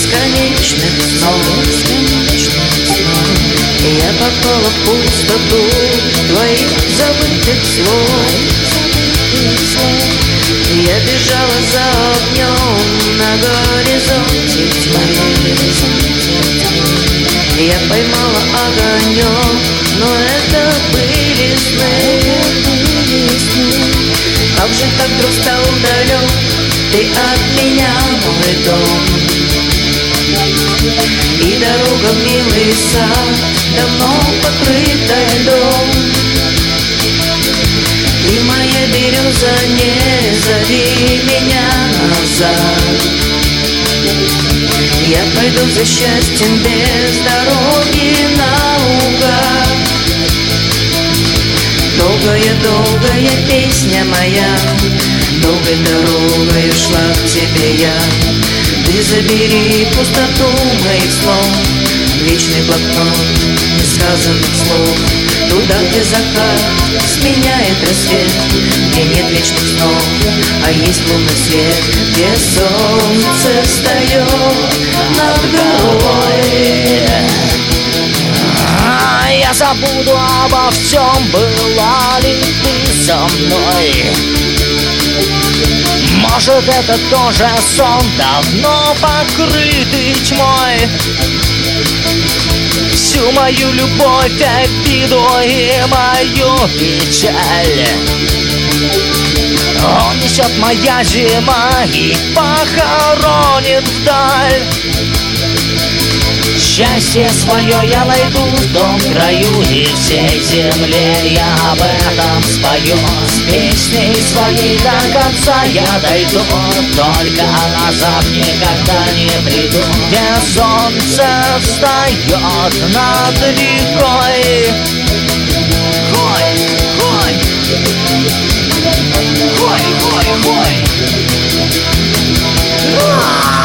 бесконечных снов. Я попала в пустоту твоих забытых слов. Я бежала за огнем на горизонте тьмы. Я поймала огонек, но это были сны. Как же так вдруг стал далек ты от меня, мой дом? И дорога в милый сад давно покрыта льдом. И моя береза, не зови меня назад. Я пойду за счастьем без дороги наугад. Долгая-долгая песня моя, долгой дорогой шла к тебе я. Ты забери пустоту моих снов, вечный блокнот несказанных слов. Туда, где закат сменяет рассвет, где нет вечных снов, а есть лунный свет, где солнце встает над головой. Я забуду обо всем, была ли ты со мной? Может, это тоже сон, давно покрытый тьмой. Всю мою любовь, обиду и мою печаль он несет моя зима и похоронит вдаль. Счастье свое я найду в том краю и всей земле. Я об этом спою, с песней своей до конца я дойду. Только назад никогда не приду, где солнце встает над рекой. Хой, хой, хой, хой, хой.